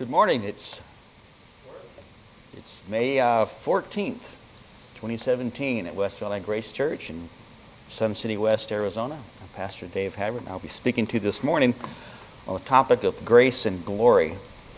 Good morning. It's May 14th, 2017 at West Valley Grace Church in Sun City West, Arizona. I'm Pastor Dave Haggard, and I'll be speaking to you this morning on the topic of grace and glory.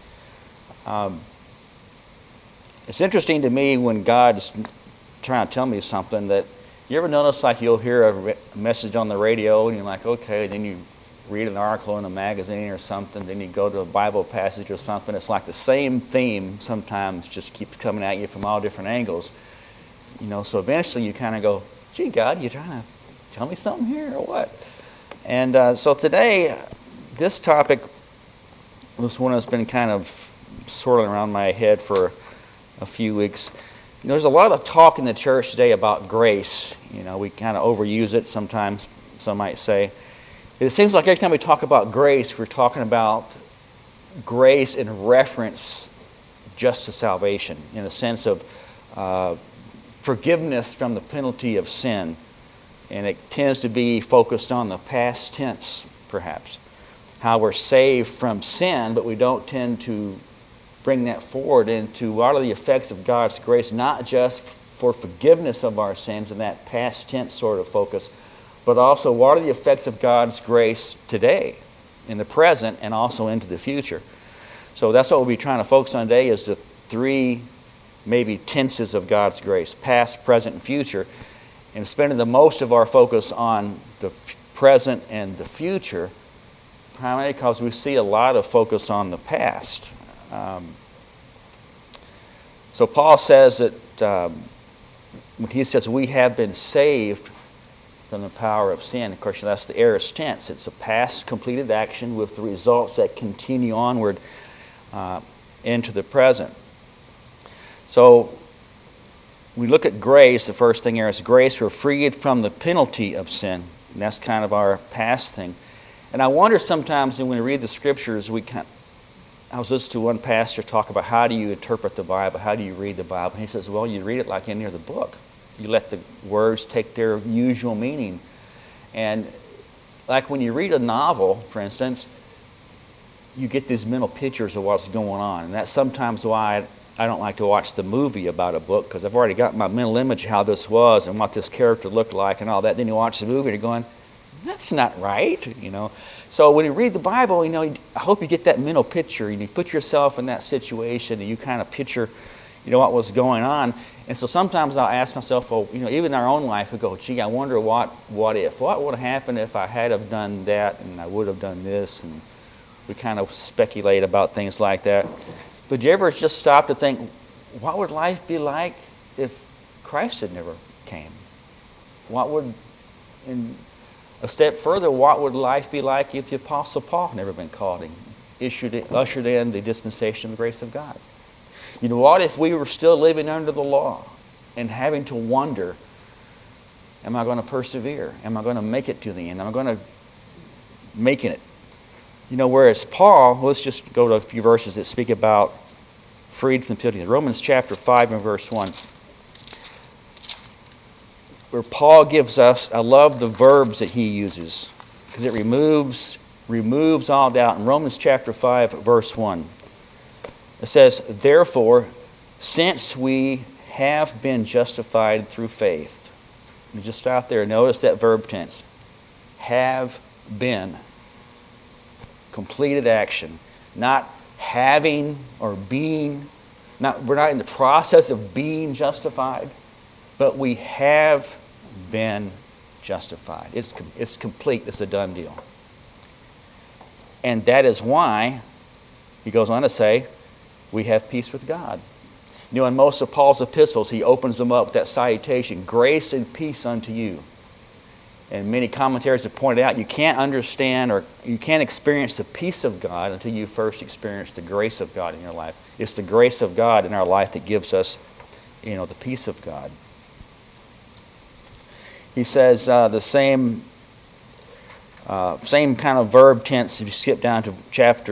It's interesting to me when God's trying to tell me something that you ever notice, like you'll hear a message on the radio and you're like, okay, then you read an article in a magazine or something, then you go to a Bible passage or something. It's like the same theme sometimes just keeps coming at you from all different angles. So eventually you kind of go, gee, God, you trying to tell me something here or what? And so today, this topic was one that's been kind of swirling around my head for a few weeks. There's a lot of talk in the church today about grace. We kind of overuse it sometimes, some might say. It seems like every time we talk about grace, we're talking about grace in reference just to salvation, in the sense of forgiveness from the penalty of sin. And it tends to be focused on the past tense, perhaps. How we're saved from sin, but we don't tend to bring that forward into what are the effects of God's grace, not just for forgiveness of our sins in that past tense sort of focus, but also what are the effects of God's grace today, in the present, and also into the future. So that's what we'll be trying to focus on today, is the three maybe tenses of God's grace, past, present, and future, and spending the most of our focus on the present and the future, primarily because we see a lot of focus on the past. So Paul says that when he says we have been saved from the power of sin, of course that's the aorist tense. It's a past completed action with the results that continue onward into the present. So we look at grace. The first thing here is grace. We're freed from the penalty of sin. And that's kind of our past thing. And I wonder sometimes when we read the scriptures, I was listening to one pastor talk about how do you interpret the Bible, how do you read the Bible. And he says, well, you read it like any other book. You let the words take their usual meaning. And like when you read a novel, for instance, you get these mental pictures of what's going on. And that's sometimes why I don't like to watch the movie about a book, because I've already got my mental image of how this was and what this character looked like and all that. Then you watch the movie and you're going, that's not right, So when you read the Bible, I hope you get that mental picture and you put yourself in that situation and you kind of picture, what was going on. And so sometimes I'll ask myself, well, even in our own life, we go, gee, I wonder what if? What would have happened if I had have done that and I would have done this? And we kind of speculate about things like that. But do you ever just stop to think, what would life be like if Christ had never came? A step further, what would life be like if the Apostle Paul had never been called and ushered in the dispensation of the grace of God? What if we were still living under the law and having to wonder, am I going to persevere? Am I going to make it to the end? Am I going to make it? Whereas Paul, let's just go to a few verses that speak about freed from the penalty. Romans chapter 5 and verse 1. Where Paul gives us, I love the verbs that he uses, because it removes all doubt. In Romans chapter 5, verse 1, it says, therefore, since we have been justified through faith. You just stop there and notice that verb tense. Have been. Completed action. Not having or being. We're not in the process of being justified, but we have been justified. It's complete. It's a done deal. And that is why, he goes on to say, we have peace with God. In most of Paul's epistles, he opens them up with that salutation, grace and peace unto you. And many commentaries have pointed out you can't understand or you can't experience the peace of God until you first experience the grace of God in your life. It's the grace of God in our life that gives us, the peace of God. He says the same kind of verb tense if you skip down to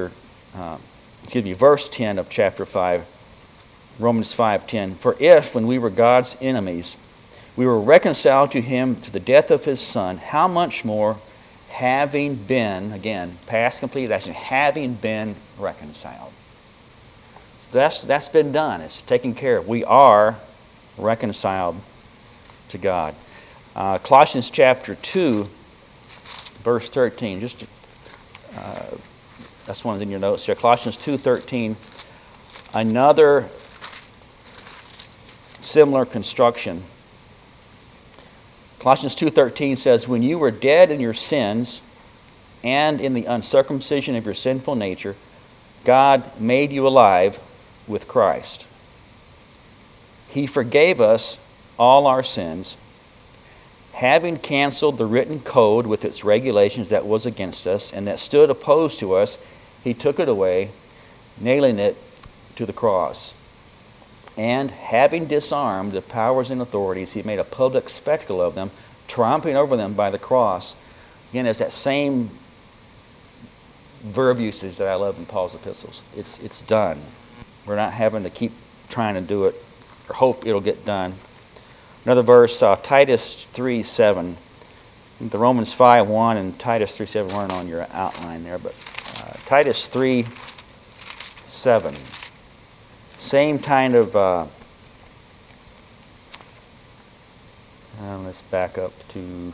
verse 10 of chapter 5, Romans 5:10. For if, when we were God's enemies, we were reconciled to him to the death of his Son, how much more, having been, again, past completed action, having been reconciled. that's been done. It's taken care of. We are reconciled to God. Colossians chapter 2, verse 13. That's one in your notes here. Colossians 2:13. Another similar construction. Colossians 2:13 says, "When you were dead in your sins and in the uncircumcision of your sinful nature, God made you alive with Christ. He forgave us all our sins, having canceled the written code with its regulations that was against us and that stood opposed to us. He took it away, nailing it to the cross. And having disarmed the powers and authorities, he made a public spectacle of them, triumphing over them by the cross." Again, there's that same verb usage that I love in Paul's epistles. It's done. We're not having to keep trying to do it or hope it'll get done. Another verse, Titus 3:7. The Romans 5:1 and Titus 3:7 weren't on your outline there, but Titus 3:7. Same kind of, let's back up to,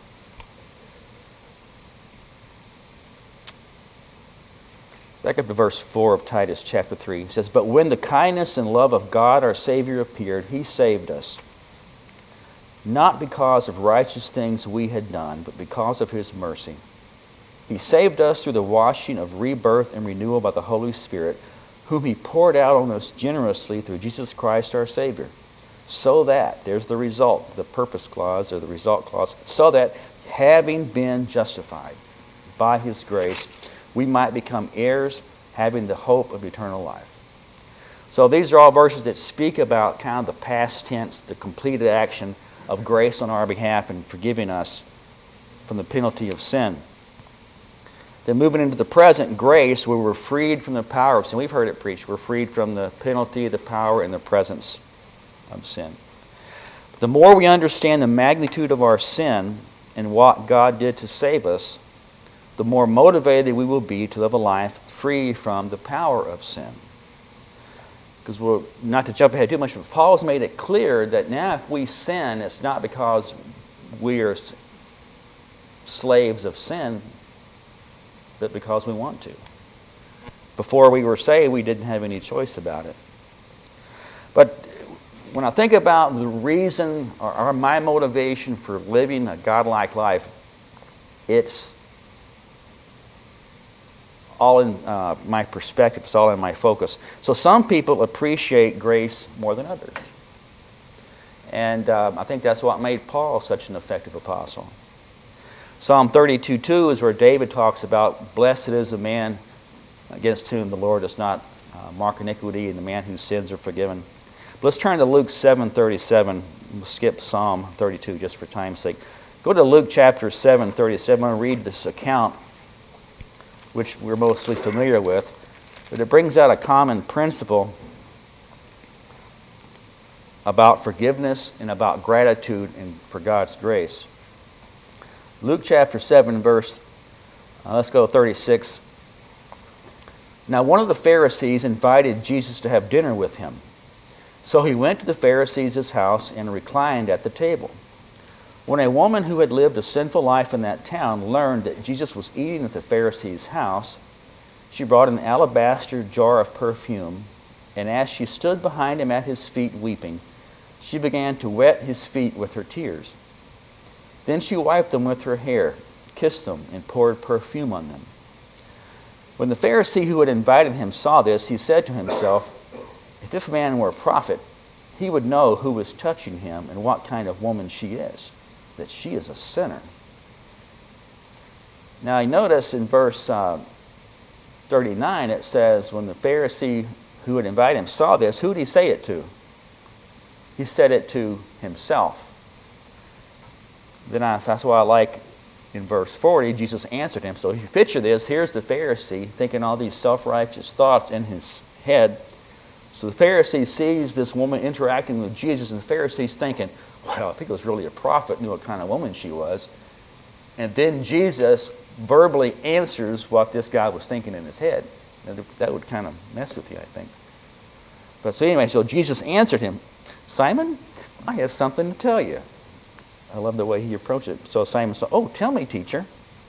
verse 4 of Titus chapter 3. It says, "But when the kindness and love of God our Savior appeared, he saved us, not because of righteous things we had done, but because of his mercy. He saved us through the washing of rebirth and renewal by the Holy Spirit, whom he poured out on us generously through Jesus Christ our Savior. So that," there's the result, the purpose clause or the result clause, "so that, having been justified by his grace, we might become heirs, having the hope of eternal life." So these are all verses that speak about kind of the past tense, the completed action of grace on our behalf and forgiving us from the penalty of sin. Then moving into the present, grace, where we're freed from the power of sin. We've heard it preached. We're freed from the penalty, the power, and the presence of sin. But the more we understand the magnitude of our sin and what God did to save us, the more motivated we will be to live a life free from the power of sin. Because we're not to jump ahead too much, but Paul's made it clear that now if we sin, it's not because we are slaves of sin, but because we want to. Before we were saved, we didn't have any choice about it. But when I think about the reason or my motivation for living a godlike life, it's all in my perspective. It's all in my focus. So some people appreciate grace more than others. And I think that's what made Paul such an effective apostle. Psalm 32:2 is where David talks about, "Blessed is the man against whom the Lord does not mark iniquity, and the man whose sins are forgiven." But let's turn to Luke 7:37. We'll skip Psalm 32 just for time's sake. Go to Luke chapter 7:37. I'm going to read this account, which we're mostly familiar with, but it brings out a common principle about forgiveness and about gratitude and for God's grace. Luke chapter 7, verse, let's go 36. "Now one of the Pharisees invited Jesus to have dinner with him. So he went to the Pharisee's house and reclined at the table. When a woman who had lived a sinful life in that town learned that Jesus was eating at the Pharisee's house, she brought an alabaster jar of perfume, and as she stood behind him at his feet weeping, she began to wet his feet with her tears. Then she wiped them with her hair, kissed them, and poured perfume on them. When the Pharisee who had invited him saw this, he said to himself, 'If this man were a prophet, he would know who is touching him and what kind of woman she is, that she is a sinner.'" Now you notice in verse 39 it says, when the Pharisee who had invited him saw this, who did he say it to? He said it to himself. That's why I like in verse 40, Jesus answered him. So if you picture this, here's the Pharisee thinking all these self-righteous thoughts in his head. So the Pharisee sees this woman interacting with Jesus, and the Pharisee's thinking, well, if he was really a prophet, knew what kind of woman she was. And then Jesus verbally answers what this guy was thinking in his head. And that would kind of mess with you, I think. But so anyway, so Jesus answered him, Simon, I have something to tell you. I love the way he approached it. So Simon said, oh, tell me, teacher.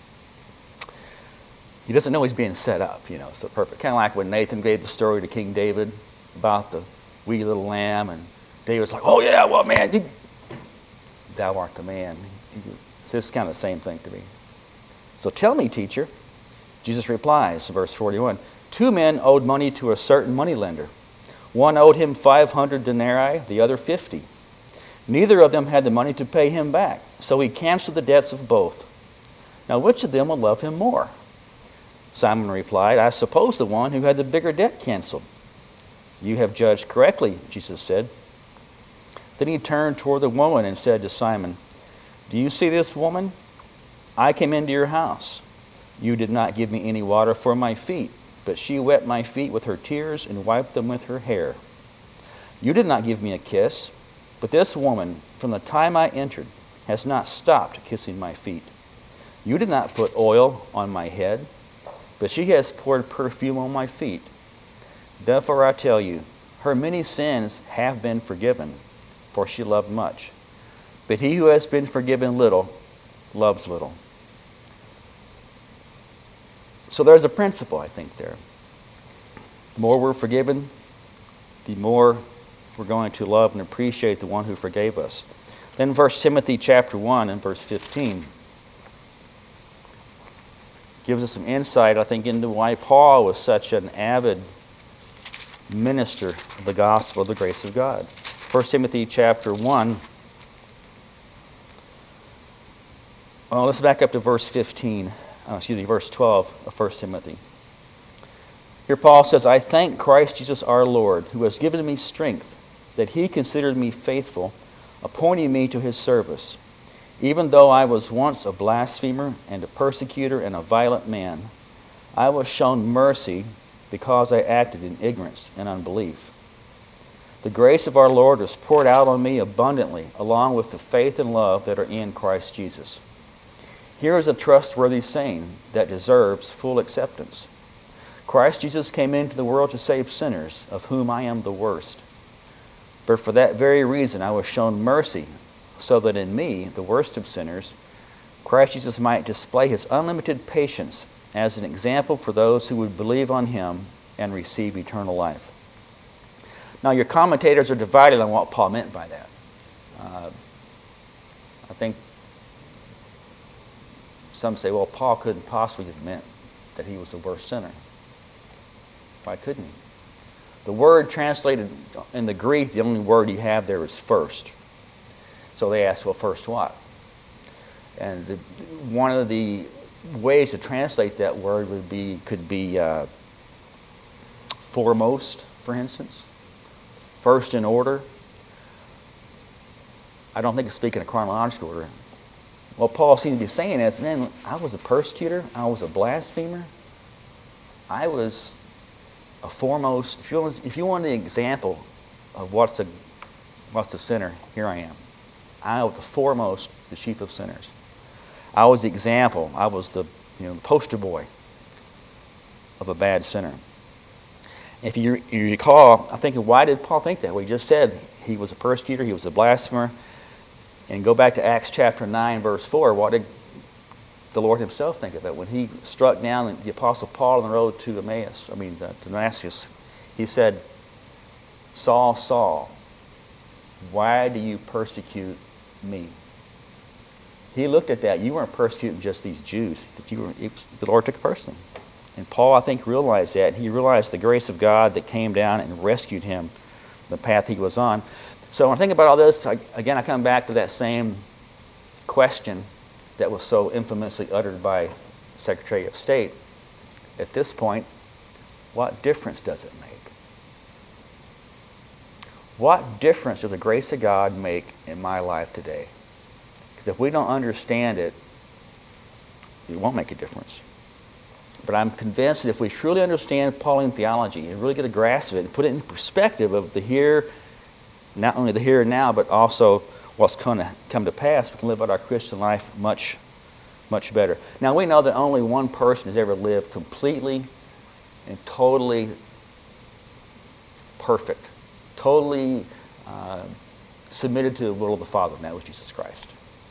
He doesn't know he's being set up, so perfect. Kind of like when Nathan gave the story to King David about the wee little lamb, and David's like, oh yeah, well man, thou art the man. So it's kind of the same thing to me. So tell me, teacher. Jesus replies, verse 41, 2 men owed money to a certain moneylender. One owed him 500 denarii, the other 50. Neither of them had the money to pay him back, so he canceled the debts of both. Now which of them will love him more? Simon replied, I suppose the one who had the bigger debt canceled. You have judged correctly, Jesus said. Then he turned toward the woman and said to Simon, do you see this woman? I came into your house. You did not give me any water for my feet, but she wet my feet with her tears and wiped them with her hair. You did not give me a kiss, but this woman, from the time I entered, has not stopped kissing my feet. You did not put oil on my head, but she has poured perfume on my feet. Therefore I tell you, her many sins have been forgiven, for she loved much. But he who has been forgiven little loves little. So there's a principle, I think, there. The more we're forgiven, the more we're going to love and appreciate the one who forgave us. Then 1 Timothy chapter 1 and verse 15 gives us some insight, I think, into why Paul was such an avid minister of the gospel of the grace of God. 1 Timothy chapter 1. Well, let's back up to verse 12 of 1 Timothy. Here Paul says, I thank Christ Jesus our Lord, who has given me strength, that he considered me faithful, appointing me to his service. Even though I was once a blasphemer and a persecutor and a violent man, I was shown mercy because I acted in ignorance and unbelief. The grace of our Lord was poured out on me abundantly, along with the faith and love that are in Christ Jesus. Here is a trustworthy saying that deserves full acceptance. Christ Jesus came into the world to save sinners, of whom I am the worst. But for that very reason I was shown mercy, so that in me, the worst of sinners, Christ Jesus might display his unlimited patience as an example for those who would believe on him and receive eternal life. Now, your commentators are divided on what Paul meant by that. I think some say, well, Paul couldn't possibly have meant that he was the worst sinner. Why couldn't he? The word translated in the Greek, the only word you have there is first. So they asked, well, first what? And one of the ways to translate that word could be foremost, for instance. First in order. I don't think it's speaking in chronological order. What Paul seems to be saying is, man, I was a persecutor. I was a blasphemer. I was a foremost. If you want an example of what's a sinner, here I am. I was the foremost, the chief of sinners. I was the example. I was the poster boy of a bad sinner. If you recall, I think, why did Paul think that? We just said he was a persecutor, he was a blasphemer. And go back to Acts chapter 9, verse 4. What did the Lord himself think of it? When he struck down the Apostle Paul on the road to Damascus, he said, Saul, Saul, why do you persecute me? He looked at that. You weren't persecuting just these Jews. The Lord took it personally. And Paul, I think, realized that. He realized the grace of God that came down and rescued him the path he was on. So when I think about all this, I come back to that same question that was so infamously uttered by Secretary of State. At this point, what difference does it make? What difference does the grace of God make in my life today? Because if we don't understand it, it won't make a difference. But I'm convinced that if we truly understand Pauline theology and really get a grasp of it and put it in perspective of the here, not only the here and now, but also what's going to come to pass, we can live out our Christian life much, much better. Now, we know that only one person has ever lived completely and totally perfect totally submitted to the will of the Father, and that was Jesus Christ.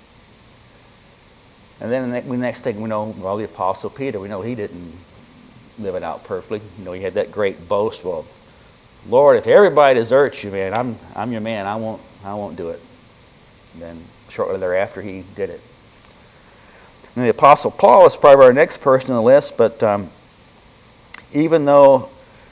And then the next thing we know, well, the Apostle Peter, we know he didn't live it out perfectly. You know, he had that great boast, well, Lord, if everybody deserts you, man, I'm your man. I won't do it. And then shortly thereafter, he did it. And the Apostle Paul is probably our next person on the list, but even though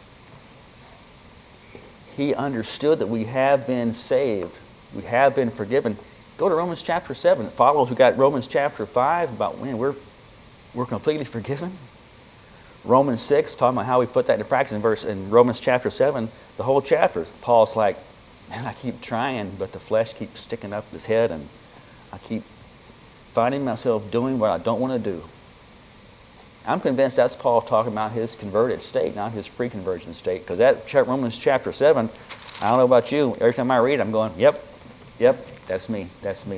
he understood that we have been saved, we have been forgiven, go to Romans chapter 7. It follows. We got Romans chapter 5 about when we're completely forgiven. Romans 6, talking about how we put that into practice. In Romans chapter 7, the whole chapter, Paul's like, man, I keep trying, but the flesh keeps sticking up his head, and I keep finding myself doing what I don't want to do. I'm convinced that's Paul talking about his converted state, not his pre-conversion state, because that Romans chapter 7, I don't know about you, every time I read it, I'm going, yep, that's me.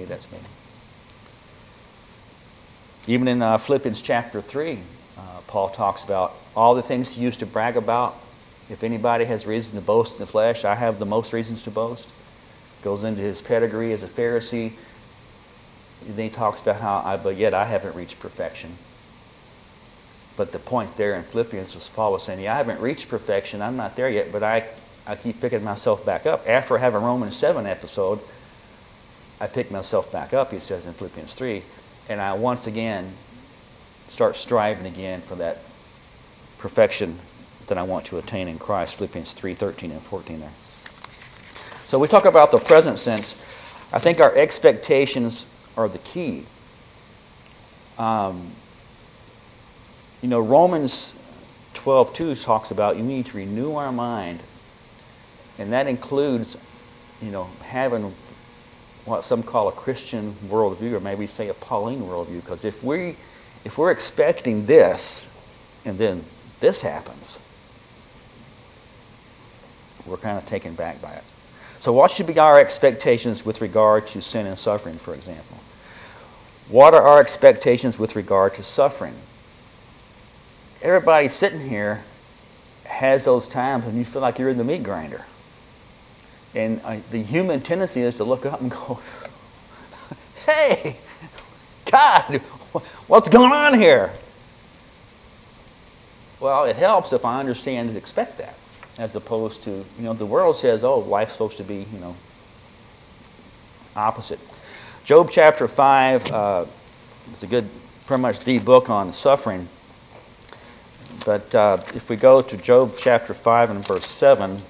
Even in Philippians chapter 3, Paul talks about all the things he used to brag about. If anybody has reason to boast in the flesh, I have the most reasons to boast. Goes into his pedigree as a Pharisee. And then he talks about but yet I haven't reached perfection. But the point there in Philippians was Paul was saying, yeah, I haven't reached perfection. I'm not there yet, but I keep picking myself back up. After I have a Romans 7 episode, I pick myself back up, he says in Philippians 3, and I once again start striving again for that perfection that I want to attain in Christ, Philippians 3:13 and 14 there. So we talk about the present sense. I think our expectations are the key. Romans 12:2 talks about you need to renew our mind, and that includes, having what some call a Christian worldview, or maybe say a Pauline worldview, because if we're expecting this, and then this happens, we're kind of taken back by it. So what should be our expectations with regard to sin and suffering, for example? What are our expectations with regard to suffering? Everybody sitting here has those times when you feel like you're in the meat grinder. And the human tendency is to look up and go, hey, God, what's going on here? Well, it helps if I understand and expect that, as opposed to, the world says, oh, life's supposed to be, opposite. Job chapter 5 is a good, pretty much the book on suffering. But if we go to Job chapter 5 and verse 7,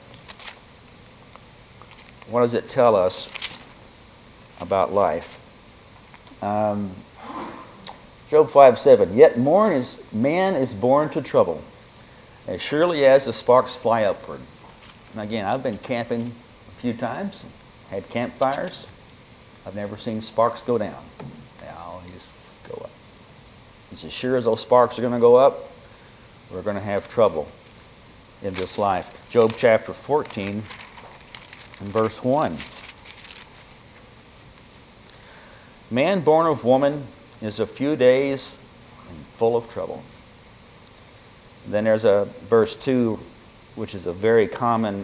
what does it tell us about life? Job 5:7. Yet man is born to trouble, as surely as the sparks fly upward. And again, I've been camping a few times, had campfires. I've never seen sparks go down. They always go up. It's as sure as those sparks are going to go up, we're going to have trouble in this life. Job chapter 14 and verse 1. Man born of woman is a few days and full of trouble. And then there's a verse 2, which is a very common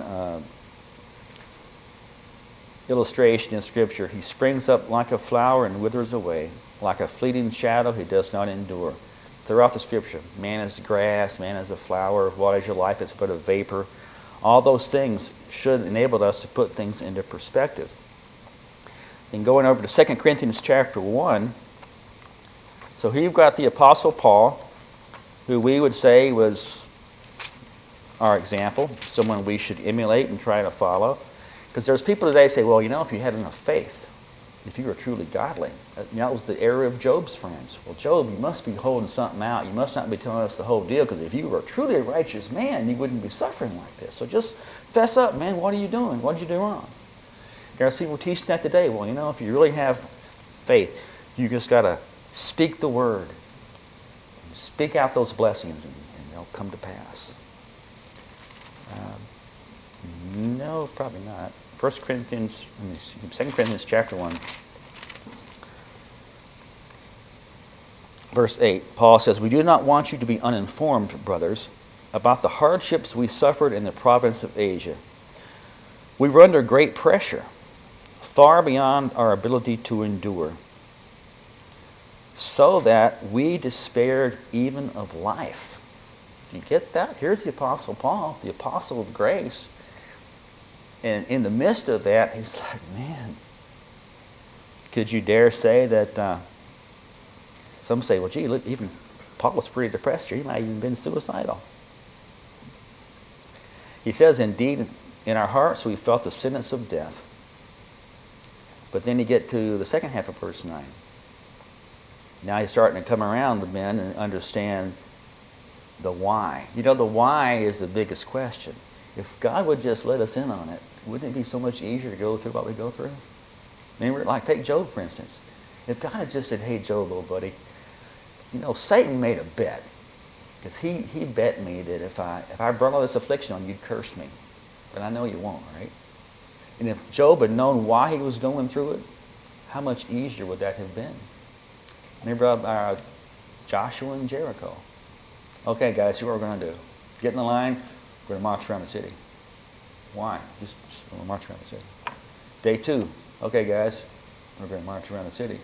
illustration in Scripture. He springs up like a flower and withers away. Like a fleeting shadow, he does not endure. Throughout the Scripture, man is grass, man is a flower. What is your life? It's but a vapor. All those things should enable us to put things into perspective. Then going over to 2 Corinthians chapter 1, so here you've got the Apostle Paul, who we would say was our example, someone we should emulate and try to follow. Because there's people today say, well, if you had enough faith, if you were truly godly. That was the error of Job's friends. Well, Job, you must be holding something out. You must not be telling us the whole deal, because if you were truly a righteous man, you wouldn't be suffering like this. So just fess up, man. What are you doing? What did you do wrong? There's people teaching that today. Well, if you really have faith, you just got to speak the word. Speak out those blessings, and they'll come to pass. No, probably not. 2 Corinthians chapter 1. Verse 8, Paul says, we do not want you to be uninformed, brothers, about the hardships we suffered in the province of Asia. We were under great pressure, far beyond our ability to endure, so that we despaired even of life. Do you get that? Here's the Apostle Paul, the apostle of grace. And in the midst of that, he's like, man, could you dare say that, some say, well, gee, look, even Paul was pretty depressed here. He might have even been suicidal. He says, indeed, in our hearts we felt the sentence of death. But then you get to the second half of verse 9. Now he's starting to come around the men and understand the why. You know, the why is the biggest question. If God would just let us in on it, wouldn't it be so much easier to go through what we go through? Remember, like take Job, for instance. If God had just said, hey, Job, old buddy, you know, Satan made a bet. Because he bet me that if I brought all this affliction on you, you'd curse me. But I know you won't, right? And if Job had known why he was going through it, how much easier would that have been? Remember Joshua and Jericho. Okay, guys, here's what we're going to do. Get in the line. We're going to march around the city. Why? Just going to march around the city. Day 2. Okay, guys, we're going to march around the city.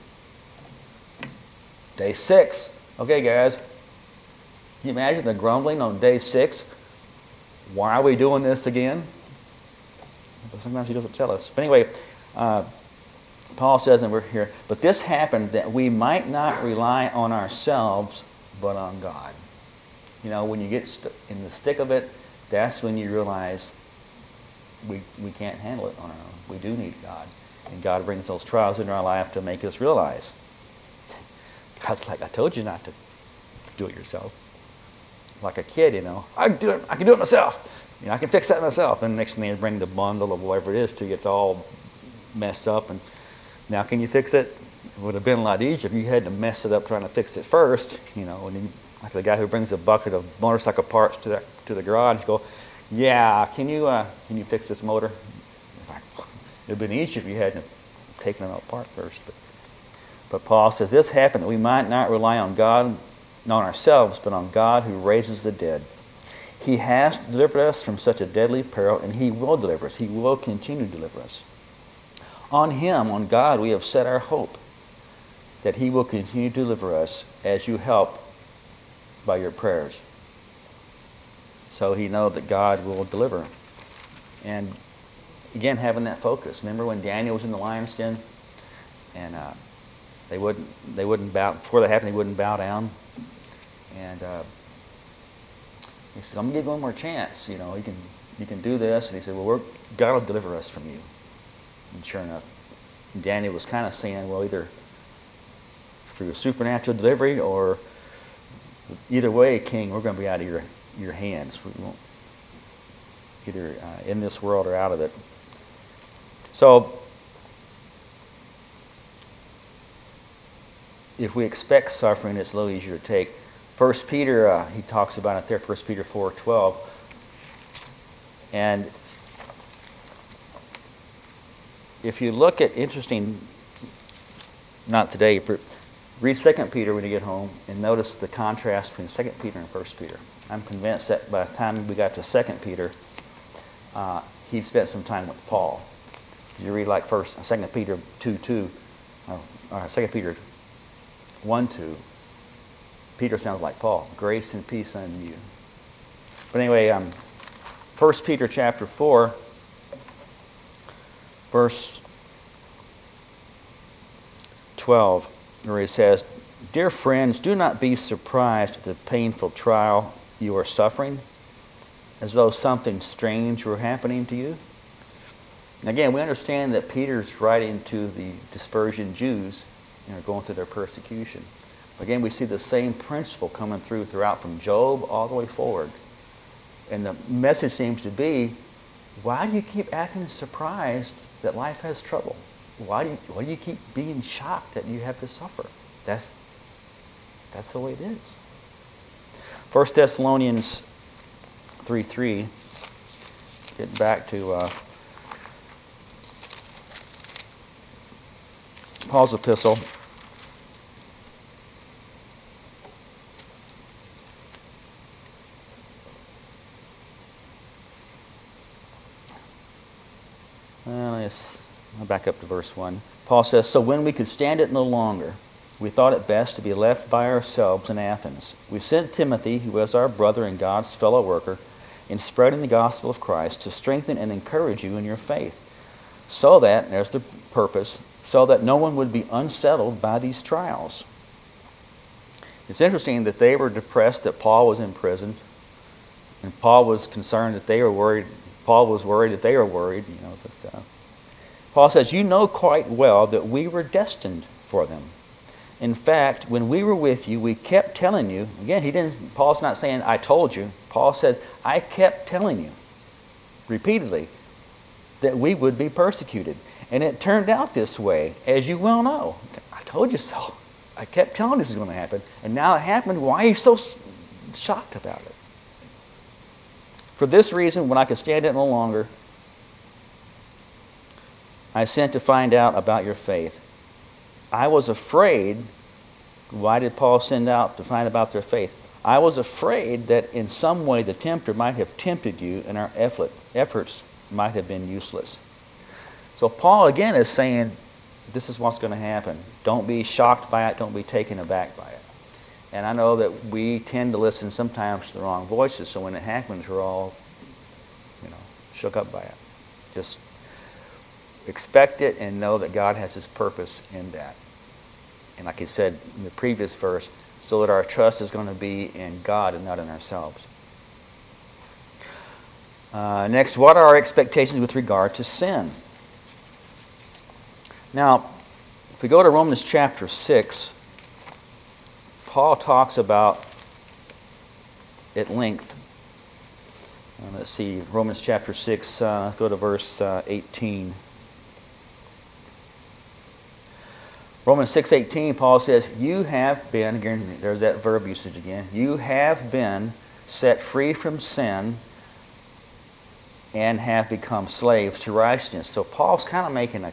Day 6. Okay, guys. Can you imagine the grumbling on day 6? Why are we doing this again? But sometimes he doesn't tell us. But anyway, Paul says, and we're here, but this happened that we might not rely on ourselves, but on God. You know, when you get in the stick of it, that's when you realize we can't handle it on our own. We do need God. And God brings those trials into our life to make us realize. God's like, I told you not to do it yourself. Like a kid, you know, I can do it. I can do it myself. You know, I can fix that myself. And the next thing they bring the bundle of whatever it is to you, it's all messed up. And now can you fix it? It would have been a lot easier if you had to mess it up trying to fix it first. You know, and like the guy who brings a bucket of motorcycle parts to the garage, you go, yeah, can you fix this motor? It would have been easier if you hadn't taken it apart first. But Paul says this happened that we might not rely on God, not on ourselves, but on God who raises the dead. He has delivered us from such a deadly peril, and he will deliver us. He will continue to deliver us. On him, on God, we have set our hope that he will continue to deliver us as you help by your prayers. So he knows that God will deliver. And again, having that focus. Remember when Daniel was in the lion's den? And they wouldn't bow, before that happened, they wouldn't bow down. And he said, I'm going to give you one more chance. You know, you can do this. And he said, well, God will deliver us from you. And sure enough, Daniel was kind of saying, well, either through a supernatural delivery or either way, King, we're going to be out of your hands. We won't, either in this world or out of it. So, if we expect suffering, it's a little easier to take. 1 Peter, he talks about it there, 1 Peter 4:12. And if you look at not today, but read 2 Peter when you get home and notice the contrast between 2 Peter and 1 Peter. I'm convinced that by the time we got to 2 Peter, he spent some time with Paul. You read like 2 Peter 2:2, or 2 Peter 1:2. Peter sounds like Paul. Grace and peace unto you. But anyway, 1 Peter chapter 4, verse 12, where he says, Dear friends, do not be surprised at the painful trial you are suffering, as though something strange were happening to you. And again, we understand that Peter's writing to the dispersion Jews, going through their persecution. Again, we see the same principle coming throughout from Job all the way forward. And the message seems to be, why do you keep acting surprised that life has trouble? Why do you keep being shocked that you have to suffer? That's the way it is. 1 Thessalonians 3:3, getting back to Paul's epistle. I'll back up to verse 1. Paul says, "So when we could stand it no longer, we thought it best to be left by ourselves in Athens. We sent Timothy, who was our brother and God's fellow worker, in spreading the gospel of Christ, to strengthen and encourage you in your faith, so that," and there's the purpose, "so that no one would be unsettled by these trials." It's interesting that they were depressed that Paul was in prison, and Paul was concerned that they were worried. Paul was worried that they were worried. Paul says, "You know quite well that we were destined for them. In fact, when we were with you, we kept telling you," again, Paul's not saying, "I told you." Paul said, "I kept telling you repeatedly that we would be persecuted. And it turned out this way, as you well know." I told you so. I kept telling you this is going to happen. And now it happened. Why are you so shocked about it? "For this reason, when I could stand it no longer, I sent to find out about your faith. I was afraid." Why did Paul send out to find about their faith? "I was afraid that in some way the tempter might have tempted you and our efforts might have been useless." So Paul again is saying, this is what's going to happen. Don't be shocked by it. Don't be taken aback by it. And I know that we tend to listen sometimes to the wrong voices, so when it happens, we're all, shook up by it. Just expect it and know that God has His purpose in that. And like he said in the previous verse, so that our trust is going to be in God and not in ourselves. Next, what are our expectations with regard to sin? Now, if we go to Romans chapter 6, Paul talks about at length. Let's see, Romans chapter 6, let's go to verse 18. Romans 6:18, Paul says, "You have been," again, there's that verb usage again, "you have been set free from sin and have become slaves to righteousness." So Paul's kind of making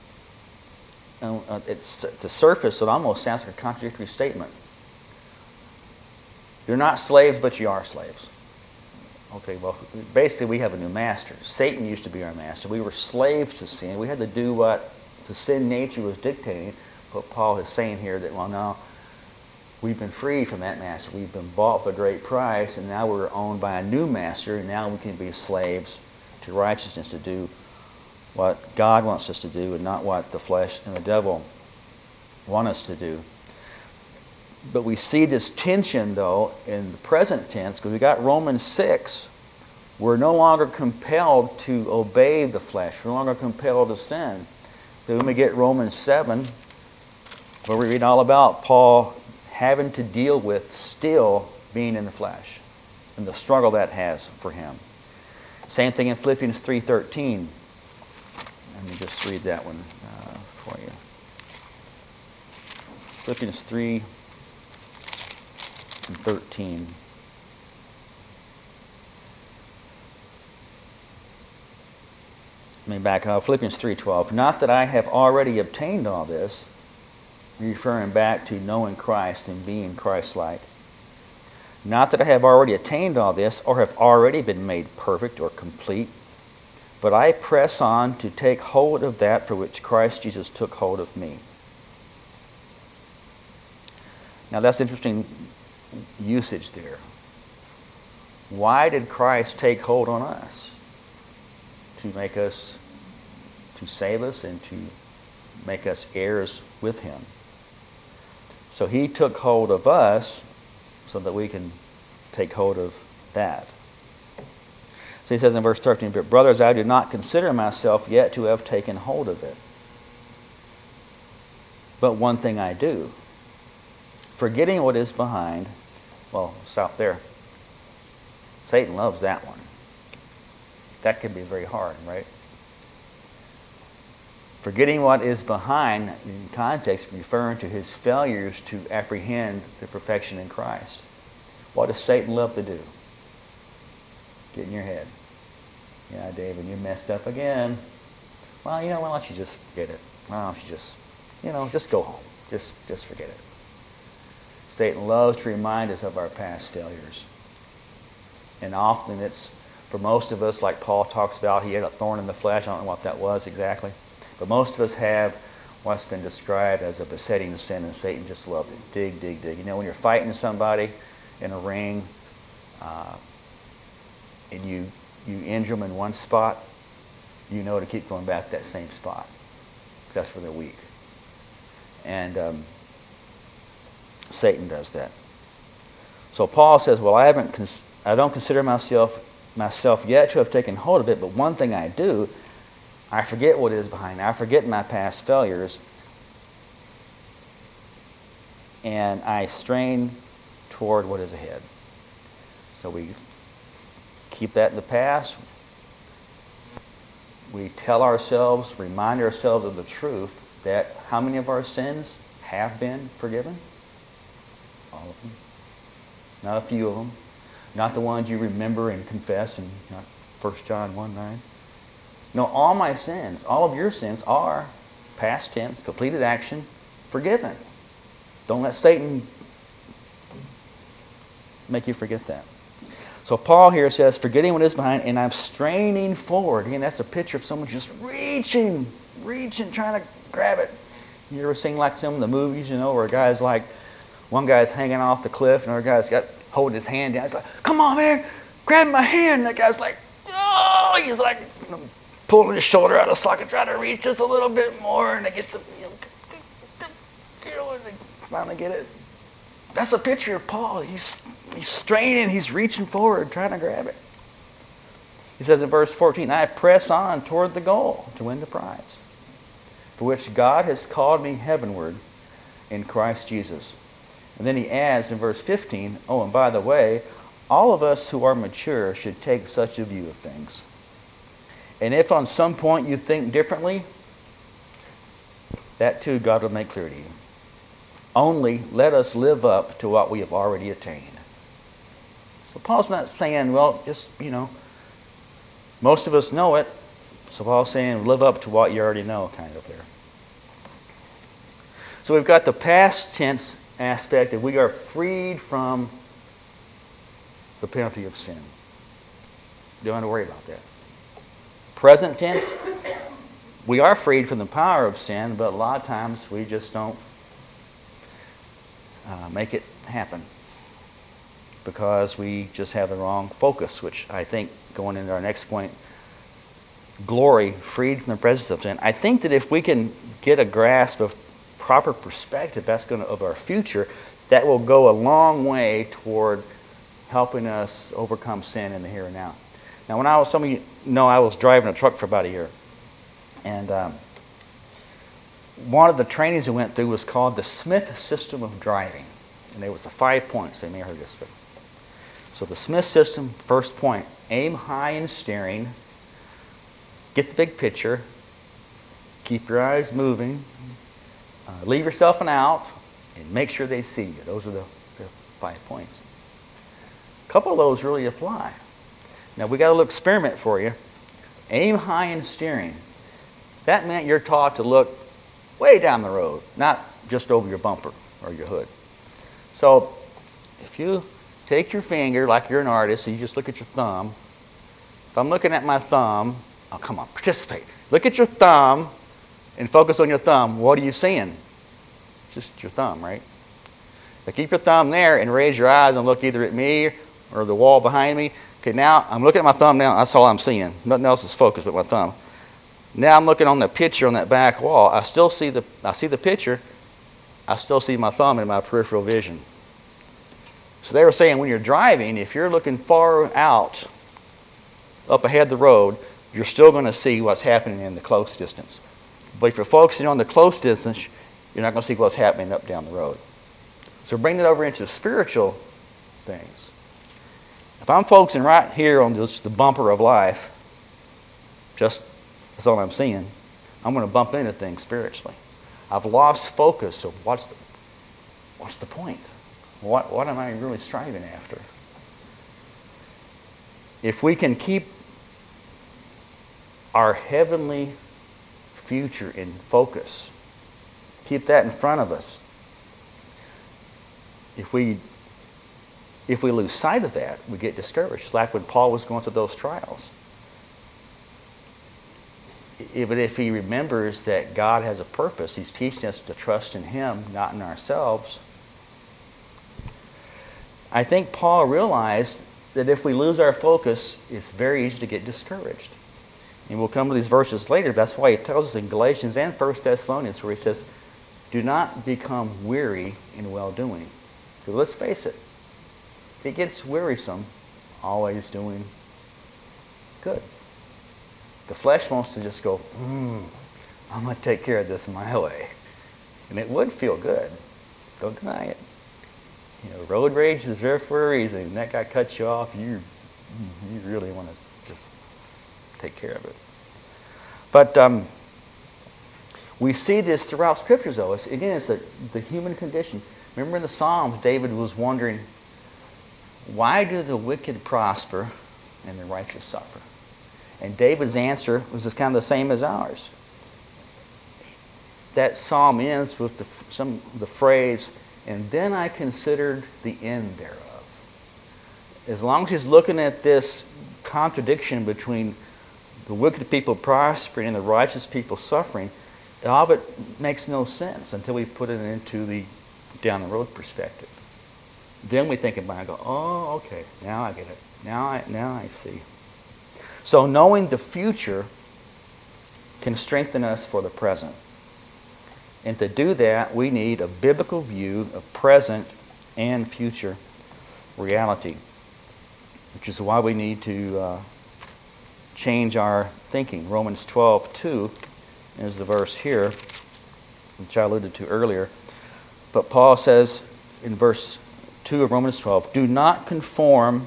it's at the surface, it almost sounds like a contradictory statement. You're not slaves, but you are slaves. Okay, well, basically we have a new master. Satan used to be our master. We were slaves to sin. We had to do what the sin nature was dictating. But Paul is saying here that, well, now we've been freed from that master. We've been bought for a great price, and now we're owned by a new master, and now we can be slaves to righteousness, to do what God wants us to do and not what the flesh and the devil want us to do. But we see this tension, though, in the present tense, because we got Romans 6. We're no longer compelled to obey the flesh. We're no longer compelled to sin. Then when we get Romans 7, where we read all about Paul having to deal with still being in the flesh and the struggle that has for him. Same thing in Philippians 3:13. Let me just read that one for you. Philippians 3:13. Let me back up. Philippians 3:12. "Not that I have already obtained all this," referring back to knowing Christ and being Christ-like. "Not that I have already attained all this or have already been made perfect or complete, but I press on to take hold of that for which Christ Jesus took hold of me." Now that's interesting usage there. Why did Christ take hold on us? To save us and to make us heirs with Him. So He took hold of us so that we can take hold of that. So He says in verse 13, "But brothers, I do not consider myself yet to have taken hold of it. But one thing I do, forgetting what is behind," well, stop there. Satan loves that one. That can be very hard, right? Forgetting what is behind, in context, referring to his failures to apprehend the perfection in Christ. What does Satan love to do? Get in your head. "Yeah, David, you messed up again. Well, why don't you just forget it? Why don't you just go home. Just forget it." Satan loves to remind us of our past failures. And often it's For most of us, like Paul talks about, he had a thorn in the flesh. I don't know what that was exactly. But most of us have what's been described as a besetting sin, and Satan just loves it. Dig, dig, dig. You know, when you're fighting somebody in a ring and you injure them in one spot, you know to keep going back to that same spot. Because that's where they're weak. And Satan does that. So Paul says, well, I don't consider myself yet to have taken hold of it, but one thing I do, I forget what is behind me. I forget my past failures, and I strain toward what is ahead. So we keep that in the past. We tell ourselves, remind ourselves of the truth that how many of our sins have been forgiven? All of them. Not a few of them. Not the ones you remember and confess in 1 John 1:9. No, all my sins, all of your sins are past tense, completed action, forgiven. Don't let Satan make you forget that. So Paul here says, forgetting what is behind, and I'm straining forward. Again, that's a picture of someone just reaching, trying to grab it. You ever seen like some of the movies, where a guy's like, one guy's hanging off the cliff, and another guy's got holding his hand down. He's like, come on, man, grab my hand. And that guy's like, oh, he's like pulling his shoulder out of socket, trying to reach just a little bit more, and they get the, and they finally get it. That's a picture of Paul. He's straining, he's reaching forward, trying to grab it. He says in verse 14, I press on toward the goal to win the prize, for which God has called me heavenward in Christ Jesus. And then he adds in verse 15, oh, and by the way, all of us who are mature should take such a view of things. And if on some point you think differently, that too God will make clear to you. Only let us live up to what we have already attained. So Paul's not saying, well, just, most of us know it. So Paul's saying, live up to what you already know, kind of there. So we've got the past tense aspect that we are freed from the penalty of sin. Don't have to worry about that. Present tense, we are freed from the power of sin, but a lot of times we just don't make it happen because we just have the wrong focus, which I think, going into our next point, glory, freed from the presence of sin. I think that if we can get a grasp of proper perspective of our future, that will go a long way toward helping us overcome sin in the here and now. Now, some of you know I was driving a truck for about a year, and one of the trainings we went through was called the Smith System of Driving, and there was the 5 points. You may have heard this. So the Smith System, first point, aim high in steering, get the big picture, keep your eyes moving, leave yourself an out, and make sure they see you. Those are the 5 points. A couple of those really apply. Now, we got a little experiment for you. Aim high in steering. That meant you're taught to look way down the road, not just over your bumper or your hood. So if you take your finger like you're an artist, and you just look at your thumb. If I'm looking at my thumb, oh, come on, participate. Look at your thumb and focus on your thumb. What are you seeing? Just your thumb, right? Now keep your thumb there and raise your eyes and look either at me or the wall behind me. Okay, now I'm looking at my thumb now. That's all I'm seeing. Nothing else is focused but my thumb. Now I'm looking on the picture on that back wall. I see the picture. I still see my thumb in my peripheral vision. So they were saying when you're driving, if you're looking far out, up ahead the road, you're still going to see what's happening in the close distance. But if you're focusing on the close distance, you're not going to see what's happening up down the road. So bring it over into spiritual things. If I'm focusing right here on just the bumper of life, just that's all I'm seeing, I'm going to bump into things spiritually. I've lost focus of what's the point? What am I really striving after? If we can keep our heavenly future in focus, keep that in front of us, if if we lose sight of that, we get discouraged, like when Paul was going through those trials. But if he remembers that God has a purpose, he's teaching us to trust in him, not in ourselves. I think Paul realized that if we lose our focus, it's very easy to get discouraged. And we'll come to these verses later. That's why he tells us in Galatians and 1 Thessalonians where he says, do not become weary in well-doing. Because let's face it, it gets wearisome always doing good. The flesh wants to just go, I'm going to take care of this my way. And it would feel good. Don't deny it. You know, road rage is there for a reason. And that guy cuts you off, you really want to just take care of it. But we see this throughout Scriptures, though. It's the human condition. Remember in the Psalms, David was wondering, why do the wicked prosper and the righteous suffer? And David's answer was just kind of the same as ours. That psalm ends with the phrase, and then I considered the end thereof. As long as he's looking at this contradiction between the wicked people prospering and the righteous people suffering, all of it makes no sense until we put it into the down the road perspective. Then we think about it and go, oh, okay, now I get it. Now I see. So knowing the future can strengthen us for the present. And to do that, we need a biblical view of present and future reality, which is why we need to change our thinking. Romans 12:2 is the verse here, which I alluded to earlier. But Paul says in verse 2 of Romans 12, do not conform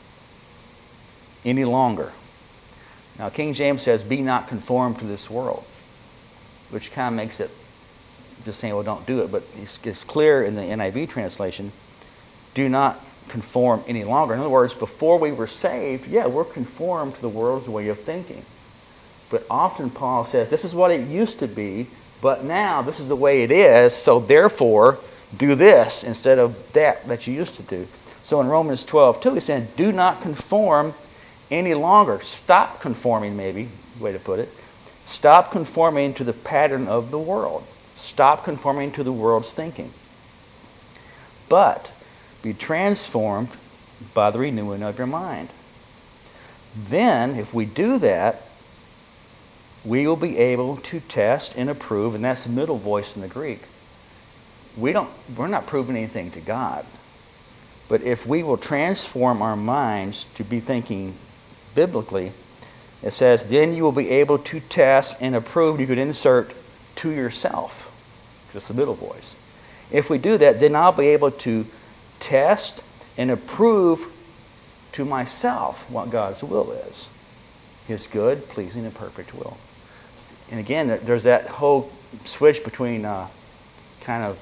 any longer. Now, King James says, be not conformed to this world, which kind of makes it just saying, well, don't do it. But it's clear in the NIV translation, do not conform any longer. In other words, before we were saved, we're conformed to the world's way of thinking. But often Paul says, this is what it used to be, but now this is the way it is, so therefore do this instead of that you used to do. So in Romans 12:2, he's saying, do not conform any longer. Stop conforming, maybe, way to put it. Stop conforming to the pattern of the world. Stop conforming to the world's thinking. But be transformed by the renewing of your mind. Then, if we do that, we will be able to test and approve, and that's the middle voice in the Greek. We're not proving anything to God. But if we will transform our minds to be thinking biblically, it says, then you will be able to test and approve. You could insert to yourself, just the middle voice. If we do that, then I'll be able to test and approve to myself what God's will is. His good, pleasing, and perfect will. And again, there's that whole switch between kind of,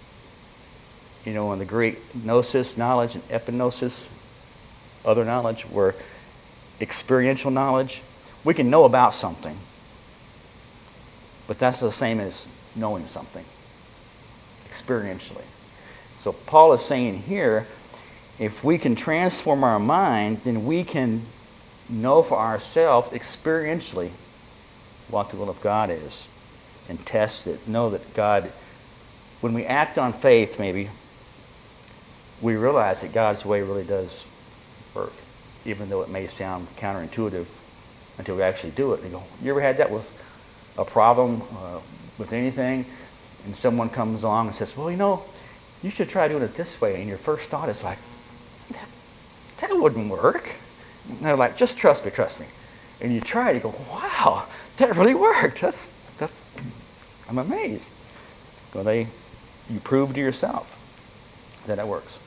in the Greek, gnosis, knowledge, and epignosis, other knowledge, where experiential knowledge, we can know about something, but that's the same as knowing something experientially. So Paul is saying here, if we can transform our mind, then we can know for ourselves experientially what the will of God is and test it. Know that God, when we act on faith, maybe, we realize that God's way really does work, even though it may sound counterintuitive until we actually do it. And you go, you ever had that with a problem with anything, and someone comes along and says, well, you should try doing it this way, and your first thought is like, that wouldn't work. And they're like, just trust me. And you try it, you go, wow, that really worked. I'm amazed. Well, you prove to yourself that it works.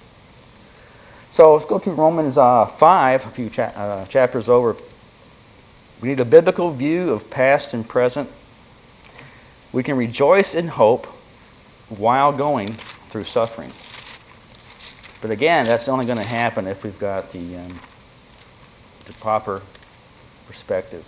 So let's go to Romans 5, a few chapters over. We need a biblical view of past and present. We can rejoice in hope while going through suffering. But again, that's only going to happen if we've got the proper perspective.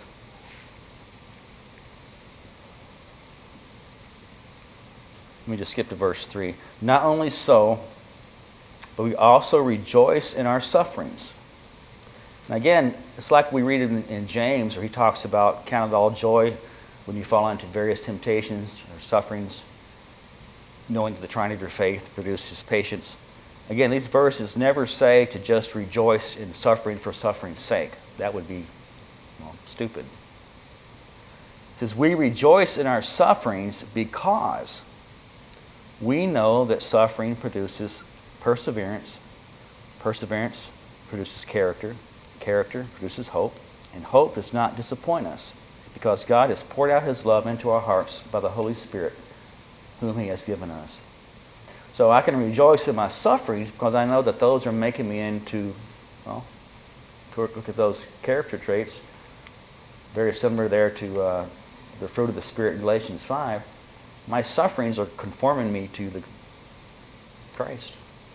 Let me just skip to verse 3. Not only so, but we also rejoice in our sufferings. And again, it's like we read in James, where he talks about count it all joy when you fall into various temptations or sufferings, knowing that the trying of your faith produces patience. Again, these verses never say to just rejoice in suffering for suffering's sake. That would be stupid. It says, we rejoice in our sufferings because we know that suffering produces perseverance. Perseverance produces character. Character produces hope. And hope does not disappoint us because God has poured out His love into our hearts by the Holy Spirit whom He has given us. So I can rejoice in my sufferings because I know that those are making me into, well, look at those character traits. Very similar there to the fruit of the Spirit in Galatians 5. My sufferings are conforming me to the Christ.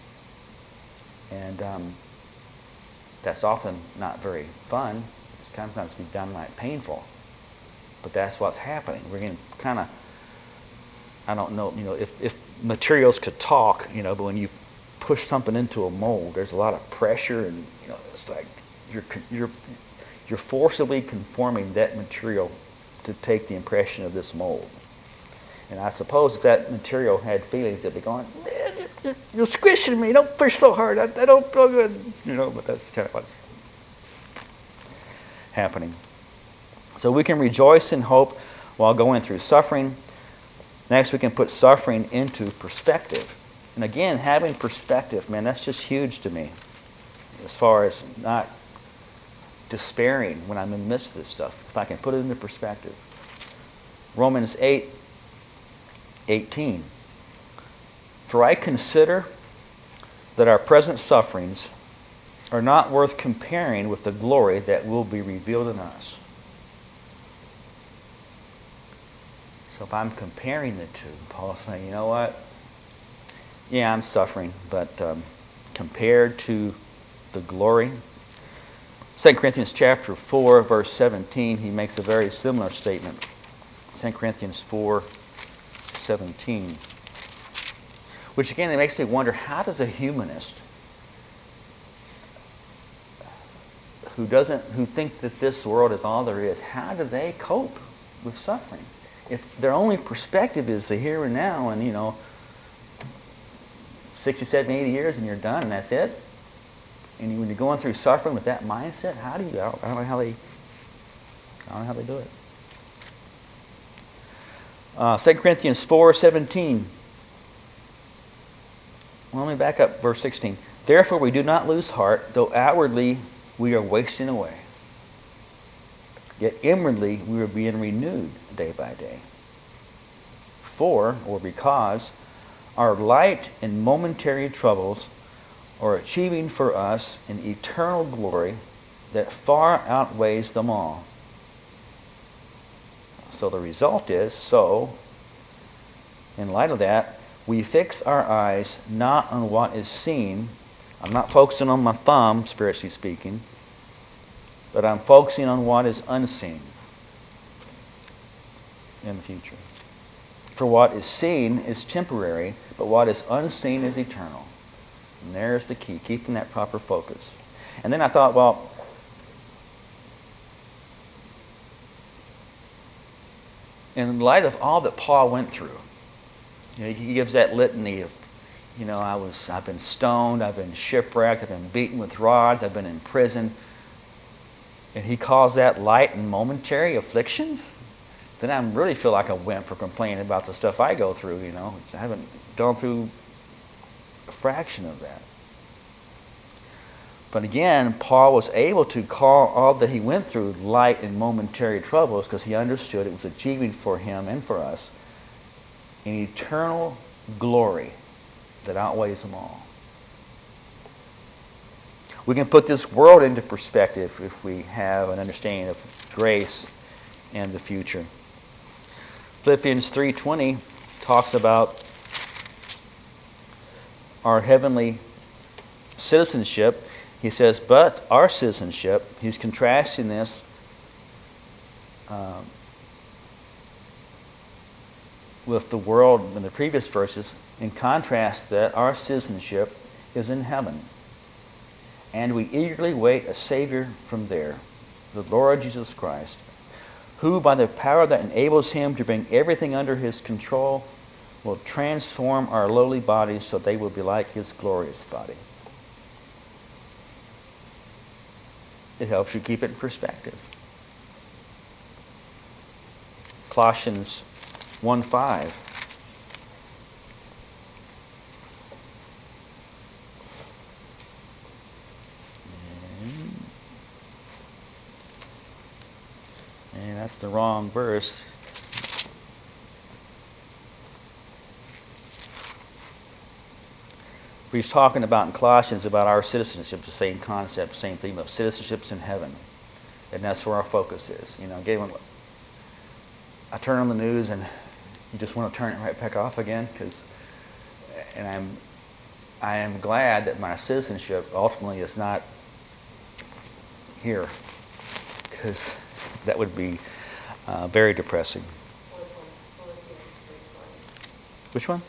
And that's often not very fun. It's sometimes be downright painful. But that's what's happening. We're getting kind of, I don't know, if materials could talk, but when you push something into a mold, there's a lot of pressure, and it's like you're forcibly conforming that material to take the impression of this mold. And I suppose if that material had feelings, it'd be going, you're squishing me, don't push so hard, I don't feel good. But that's kind of what's happening. So we can rejoice in hope while going through suffering. Next, we can put suffering into perspective. And again, having perspective, man, that's just huge to me. As far as not despairing when I'm in the midst of this stuff. If I can put it into perspective. Romans 8:18. For I consider that our present sufferings are not worth comparing with the glory that will be revealed in us. So if I'm comparing the two, Paul's saying, you know what? Yeah, I'm suffering, but compared to the glory. 2 Corinthians chapter 4, verse 17, he makes a very similar statement. 2 Corinthians 4:17. Which again, it makes me wonder, how does a humanist who thinks that this world is all there is, how do they cope with suffering? If their only perspective is the here and now, and 60, 70, 80 years and you're done and that's it, and when you're going through suffering with that mindset, I don't know how they do it. 2 Corinthians 4:17. Well, let me back up, verse 16. Therefore we do not lose heart, though outwardly we are wasting away. Yet inwardly we are being renewed day by day. For, or because, our light and momentary troubles are achieving for us an eternal glory that far outweighs them all. So the result is, in light of that, we fix our eyes not on what is seen. I'm not focusing on my thumb, spiritually speaking, but I'm focusing on what is unseen in the future. For what is seen is temporary, but what is unseen is eternal. And there's the key, keeping that proper focus. And then I thought, well, in light of all that Paul went through, he gives that litany of, I've been stoned, I've been shipwrecked, I've been beaten with rods, I've been in prison. And he calls that light and momentary afflictions. Then I really feel like a wimp for complaining about the stuff I go through, I haven't gone through a fraction of that. But again, Paul was able to call all that he went through light and momentary troubles because he understood it was achieving for him and for us an eternal glory that outweighs them all. We can put this world into perspective if we have an understanding of grace and the future. Philippians 3:20 talks about our heavenly citizenship. He says, but our citizenship, he's contrasting this with the world in the previous verses. In contrast, that our citizenship is in heaven, and we eagerly wait a Savior from there, the Lord Jesus Christ, who by the power that enables him to bring everything under his control will transform our lowly bodies so they will be like his glorious body. It helps you keep it in perspective. Colossians 1:5. And that's the wrong verse. He's talking about in Colossians about our citizenship, the same concept, same theme of citizenship's in heaven. And that's where our focus is. You know, again, when I turn on the news and you just want to turn it right back off again, and I am glad that my citizenship ultimately is not here, because that would be very depressing. Which one?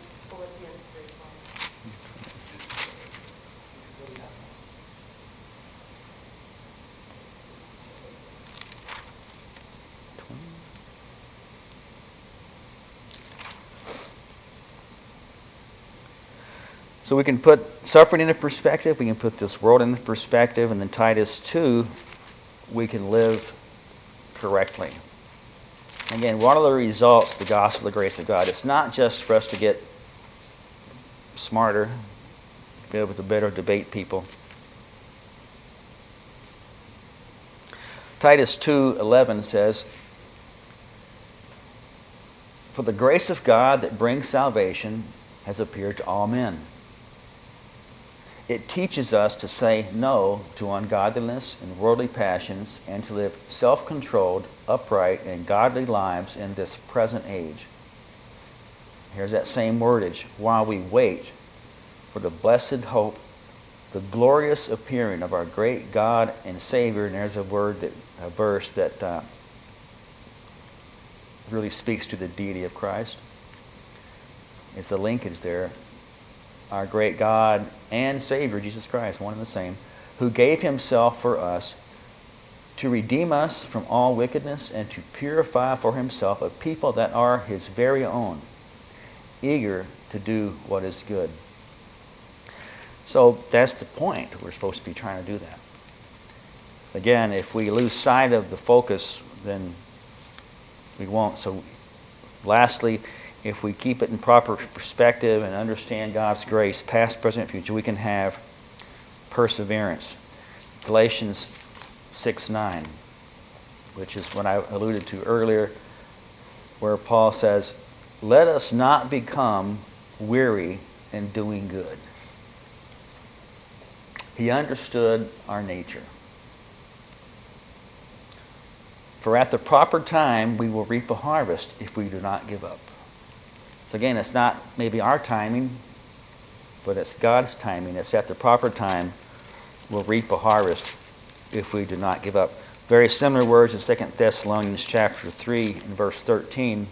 So we can put suffering into perspective, we can put this world into perspective, and then Titus 2, we can live correctly. Again, what are the results of the gospel of the grace of God? It's not just for us to get smarter, be able to better debate people. Titus 2:11 says, "For the grace of God that brings salvation has appeared to all men." It teaches us to say no to ungodliness and worldly passions and to live self-controlled, upright, and godly lives in this present age. Here's that same wordage, while we wait for the blessed hope, the glorious appearing of our great God and Savior. And there's a verse that really speaks to the deity of Christ. It's a linkage there. Our great God and Savior, Jesus Christ, one and the same, who gave himself for us to redeem us from all wickedness and to purify for himself a people that are his very own, eager to do what is good. So that's the point. We're supposed to be trying to do that. Again, if we lose sight of the focus, then we won't. So lastly, if we keep it in proper perspective and understand God's grace, past, present, future, we can have perseverance. Galatians 6:9, which is what I alluded to earlier, where Paul says, "Let us not become weary in doing good." He understood our nature. For at the proper time we will reap a harvest if we do not give up. So again, it's not maybe our timing, but it's God's timing. It's at the proper time we'll reap a harvest if we do not give up. Very similar words in 2 Thessalonians chapter 3 and verse 13,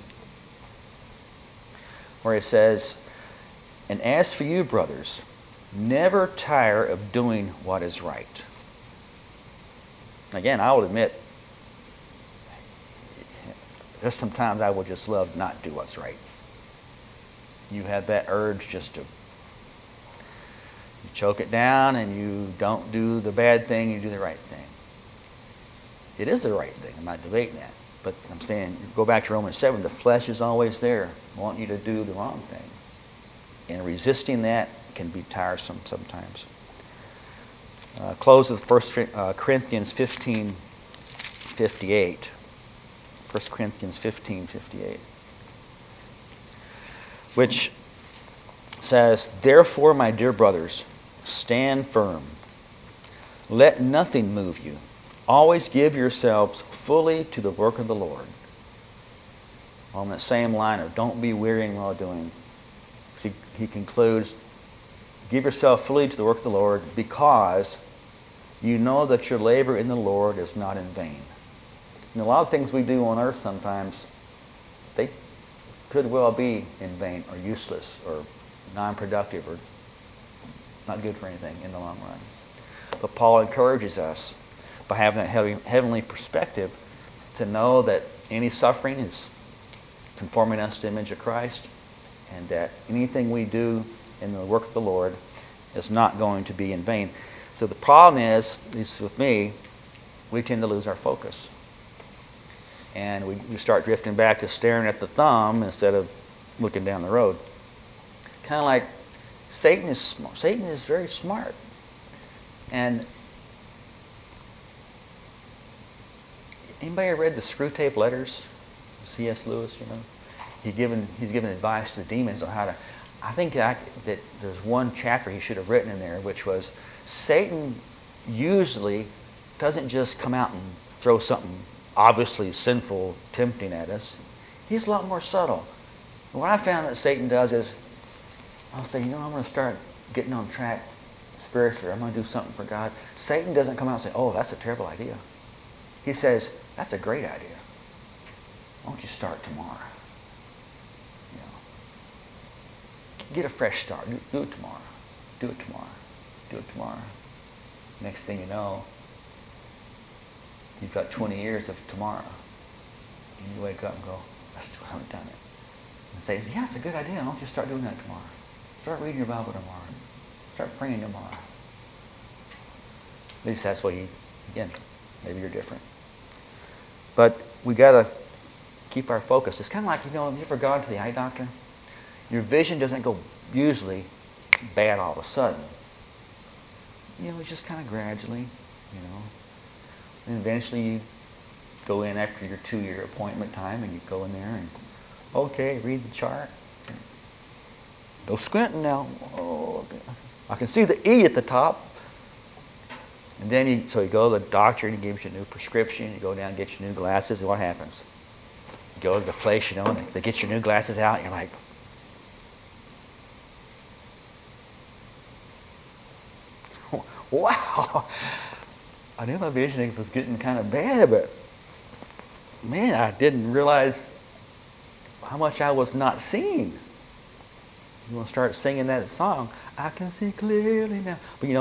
where it says, "And as for you, brothers, never tire of doing what is right." Again, I will admit, there's sometimes I will just love not do what's right. You have that urge just to, you choke it down and you don't do the bad thing, you do the right thing. It is the right thing. I'm not debating that. But I'm saying, go back to Romans 7, the flesh is always there, wanting you to do the wrong thing. And resisting that can be tiresome sometimes. Close with 1 Corinthians 15:58. 1 Corinthians 15:58. Which says, "Therefore, my dear brothers, stand firm. Let nothing move you. Always give yourselves fully to the work of the Lord." On that same line of don't be weary while doing. He concludes, give yourself fully to the work of the Lord because you know that your labor in the Lord is not in vain. And a lot of things we do on earth sometimes, they could well be in vain or useless or non-productive or not good for anything in the long run. But Paul encourages us by having that heavenly perspective to know that any suffering is conforming us to the image of Christ, and that anything we do in the work of the Lord is not going to be in vain. So the problem is, at least with me, we tend to lose our focus. And we start drifting back to staring at the thumb instead of looking down the road. Kind of like Satan is smart. Satan is very smart. And anybody ever read the Screw Tape Letters? C.S. Lewis, you know? He's given advice to the demons on how to... I think that there's one chapter he should have written in there, which was, Satan usually doesn't just come out and throw something obviously sinful, tempting at us. He's a lot more subtle. And what I found that Satan does is, I'll say, I'm going to start getting on track spiritually. I'm going to do something for God. Satan doesn't come out and say, oh, that's a terrible idea. He says, that's a great idea. Why don't you start tomorrow? Get a fresh start. Do it tomorrow. Do it tomorrow. Do it tomorrow. Next thing you know, you've got 20 years of tomorrow. And you wake up and go, I still haven't done it. And say, yeah, it's a good idea. Why don't you start doing that tomorrow? Start reading your Bible tomorrow. Start praying tomorrow. At least that's what again, maybe you're different. But we got to keep our focus. It's kind of like, you ever gone to the eye doctor? Your vision doesn't go usually bad all of a sudden. It's just kind of gradually, And eventually you go in after your 2-year appointment time and you go in there and, okay, read the chart. No squinting now. Oh, okay. I can see the E at the top. And then so you go to the doctor and he gives you a new prescription. You go down and get your new glasses, and what happens? You go to the place, they get your new glasses out and you're like, wow, I knew my vision was getting kind of bad, but man, I didn't realize how much I was not seeing. You want to start singing that song, I can see clearly now. But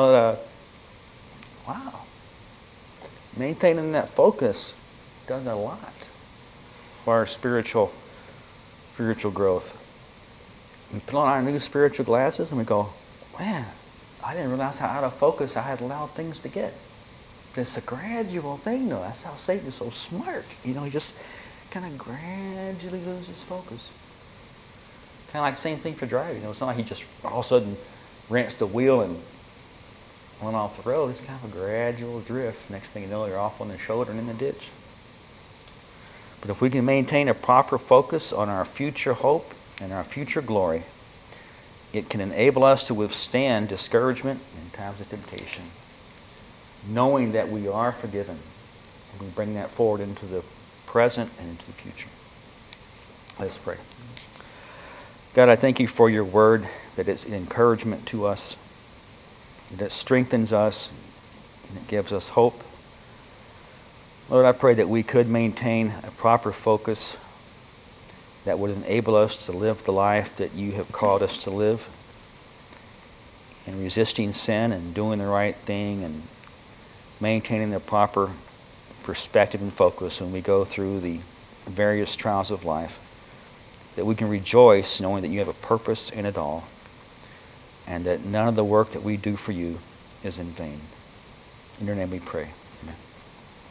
wow, maintaining that focus does a lot for our spiritual growth. We put on our new spiritual glasses and we go, man, I didn't realize how out of focus I had allowed things to get. But it's a gradual thing, though. That's how Satan is so smart. He just kind of gradually loses focus. Kind of like the same thing for driving. It's not like he just all of a sudden wrenched the wheel and went off the road. It's kind of a gradual drift. Next thing you know, you're off on the shoulder and in the ditch. But if we can maintain a proper focus on our future hope and our future glory, it can enable us to withstand discouragement in times of temptation, knowing that we are forgiven. And we bring that forward into the present and into the future. Let's pray. God, I thank you for your word, that it's an encouragement to us, that it strengthens us, and it gives us hope. Lord, I pray that we could maintain a proper focus that would enable us to live the life that you have called us to live, in resisting sin and doing the right thing and maintaining the proper perspective and focus when we go through the various trials of life, that we can rejoice knowing that you have a purpose in it all, and that none of the work that we do for you is in vain. In your name we pray.